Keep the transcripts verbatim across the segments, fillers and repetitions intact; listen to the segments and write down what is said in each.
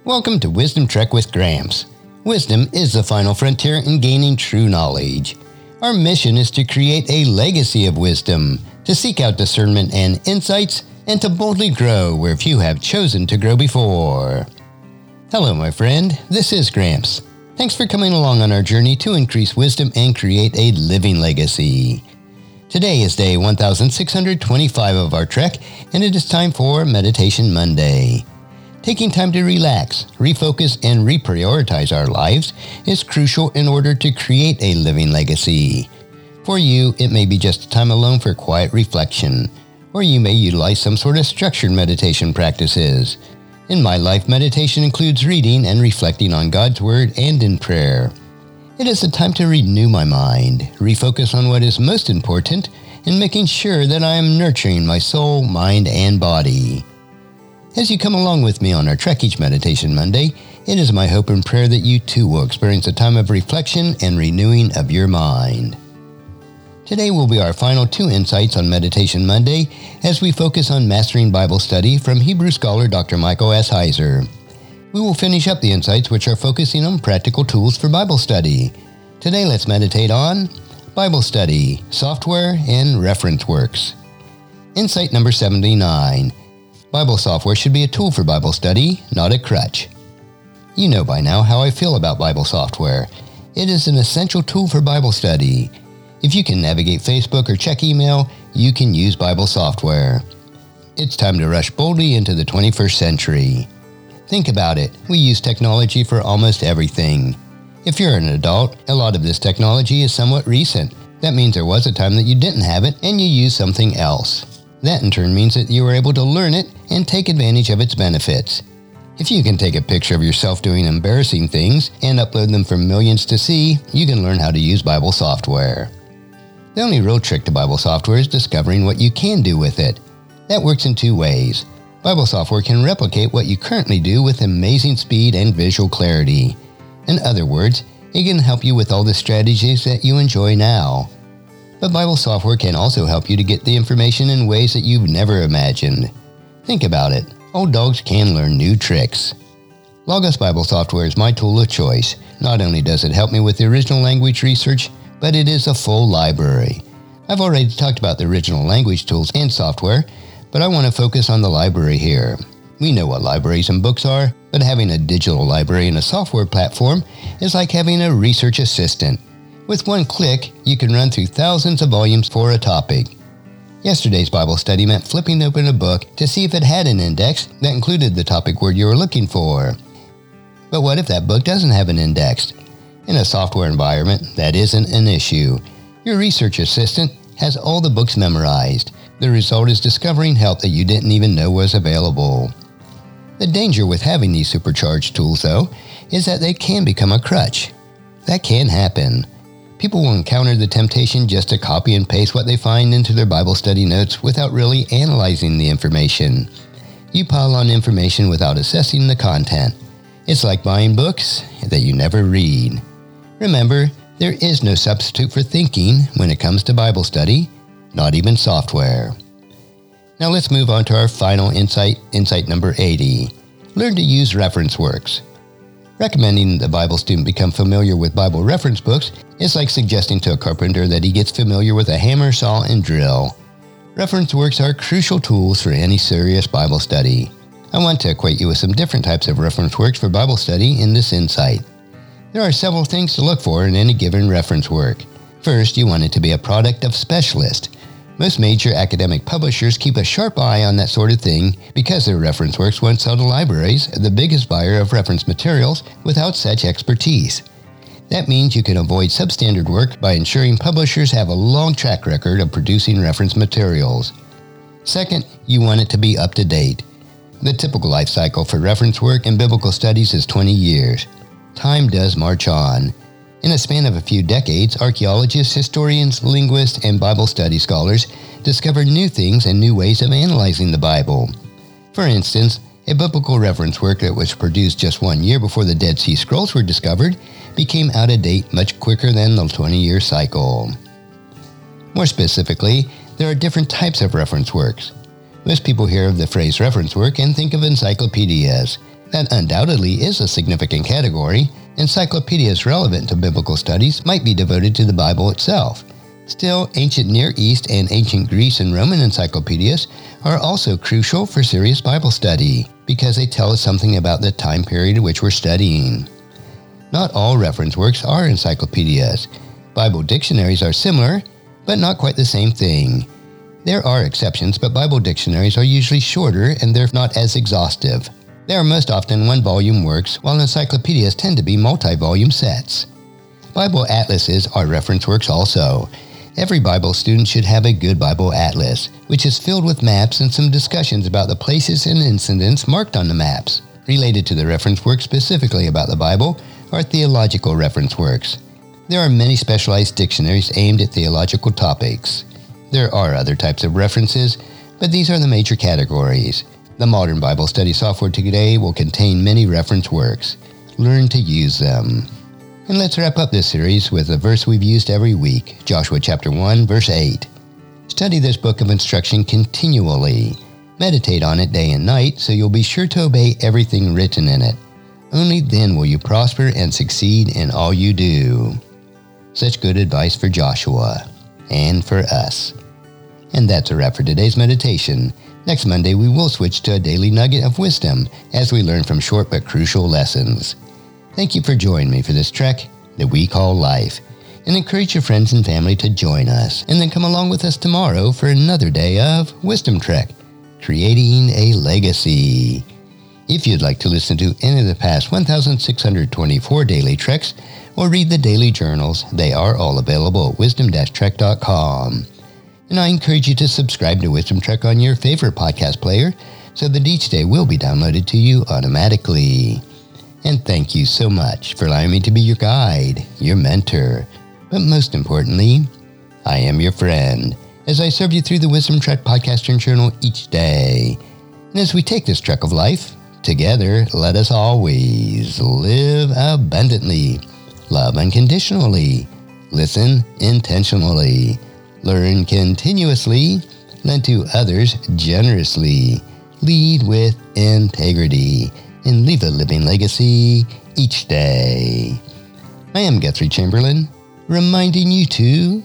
Welcome to Wisdom Trek with Gramps. Wisdom is the final frontier in gaining true knowledge. Our mission is to create a legacy of wisdom, to seek out discernment and insights, and to boldly grow where few have chosen to grow before. Hello, my friend. This is Gramps. Thanks for coming along on our journey to increase wisdom and create a living legacy. Today is day one thousand six hundred twenty-five of our trek, and it is time for Meditation Monday. Taking time to relax, refocus, and reprioritize our lives is crucial in order to create a living legacy. For you, it may be just a time alone for quiet reflection, or you may utilize some sort of structured meditation practices. In my life, meditation includes reading and reflecting on God's Word and in prayer. It is a time to renew my mind, refocus on what is most important, and making sure that I am nurturing my soul, mind, and body. As you come along with me on our trek each Meditation Monday, it is my hope and prayer that you too will experience a time of reflection and renewing of your mind. Today will be our final two insights on Meditation Monday as we focus on Mastering Bible Study from Hebrew scholar Doctor Michael S. Heiser. We will finish up the insights which are focusing on practical tools for Bible study. Today let's meditate on Bible study, software, and reference works. Insight number seventy-nine. Bible software should be a tool for Bible study, not a crutch. You know by now how I feel about Bible software. It is an essential tool for Bible study. If you can navigate Facebook or check email, you can use Bible software. It's time to rush boldly into the twenty-first century. Think about it. We use technology for almost everything. If you're an adult, a lot of this technology is somewhat recent. That means there was a time that you didn't have it and you used something else. That in turn means that you were able to learn it and take advantage of its benefits. If you can take a picture of yourself doing embarrassing things and upload them for millions to see, you can learn how to use Bible software. The only real trick to Bible software is discovering what you can do with it. That works in two ways. Bible software can replicate what you currently do with amazing speed and visual clarity. In other words, it can help you with all the strategies that you enjoy now. But Bible software can also help you to get the information in ways that you've never imagined. Think about it. Old dogs can learn new tricks. Logos Bible software is my tool of choice. Not only does it help me with the original language research, but it is a full library. I've already talked about the original language tools and software, but I want to focus on the library here. We know what libraries and books are, but having a digital library and a software platform is like having a research assistant. With one click, you can run through thousands of volumes for a topic. Yesterday's Bible study meant flipping open a book to see if it had an index that included the topic word you were looking for. But what if that book doesn't have an index? In a software environment, that isn't an issue. Your research assistant has all the books memorized. The result is discovering help that you didn't even know was available. The danger with having these supercharged tools, though, is that they can become a crutch. That can happen. People will encounter the temptation just to copy and paste what they find into their Bible study notes without really analyzing the information. You pile on information without assessing the content. It's like buying books that you never read. Remember, there is no substitute for thinking when it comes to Bible study, not even software. Now let's move on to our final insight, insight number eighty. Learn to use reference works. Recommending the Bible student become familiar with Bible reference books is like suggesting to a carpenter that he gets familiar with a hammer, saw, and drill. Reference works are crucial tools for any serious Bible study. I want to acquaint you with some different types of reference works for Bible study in this insight. There are several things to look for in any given reference work. First, you want it to be a product of specialist. Most major academic publishers keep a sharp eye on that sort of thing because their reference works won't sell to libraries, the biggest buyer of reference materials, without such expertise. That means you can avoid substandard work by ensuring publishers have a long track record of producing reference materials. Second, you want it to be up to date. The typical life cycle for reference work in biblical studies is twenty years. Time does march on. In a span of a few decades, archaeologists, historians, linguists, and Bible study scholars discovered new things and new ways of analyzing the Bible. For instance, a biblical reference work that was produced just one year before the Dead Sea Scrolls were discovered became out of date much quicker than the twenty-year cycle. More specifically, there are different types of reference works. Most people hear of the phrase reference work and think of encyclopedias. That undoubtedly is a significant category. Encyclopedias relevant to biblical studies might be devoted to the Bible itself. Still, ancient Near East and ancient Greece and Roman encyclopedias are also crucial for serious Bible study because they tell us something about the time period which we're studying. Not all reference works are encyclopedias. Bible dictionaries are similar, but not quite the same thing. There are exceptions, but Bible dictionaries are usually shorter and they're not as exhaustive. They are most often one-volume works, while encyclopedias tend to be multi-volume sets. Bible atlases are reference works also. Every Bible student should have a good Bible atlas, which is filled with maps and some discussions about the places and incidents marked on the maps. Related to the reference works specifically about the Bible are theological reference works. There are many specialized dictionaries aimed at theological topics. There are other types of references, but these are the major categories. The modern Bible study software today will contain many reference works. Learn to use them. And let's wrap up this series with a verse we've used every week, Joshua chapter one, verse eight. Study this book of instruction continually. Meditate on it day and night so you'll be sure to obey everything written in it. Only then will you prosper and succeed in all you do. Such good advice for Joshua and for us. And that's a wrap for today's meditation. Next Monday, we will switch to a daily nugget of wisdom as we learn from short but crucial lessons. Thank you for joining me for this trek that we call life, and encourage your friends and family to join us, and then come along with us tomorrow for another day of Wisdom Trek, creating a legacy. If you'd like to listen to any of the past one thousand six hundred twenty-four daily treks or read the daily journals, they are all available at wisdom dash trek dot com. And I encourage you to subscribe to Wisdom Trek on your favorite podcast player so that each day will be downloaded to you automatically. And thank you so much for allowing me to be your guide, your mentor. But most importantly, I am your friend as I serve you through the Wisdom Trek podcast and journal each day. And as we take this trek of life, together, let us always live abundantly, love unconditionally, listen intentionally, learn continuously, lend to others generously, lead with integrity, and leave a living legacy each day. I am Guthrie Chamberlain, reminding you to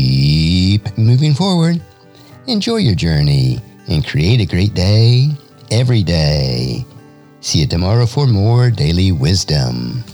keep moving forward, enjoy your journey, and create a great day every day. See you tomorrow for more daily wisdom.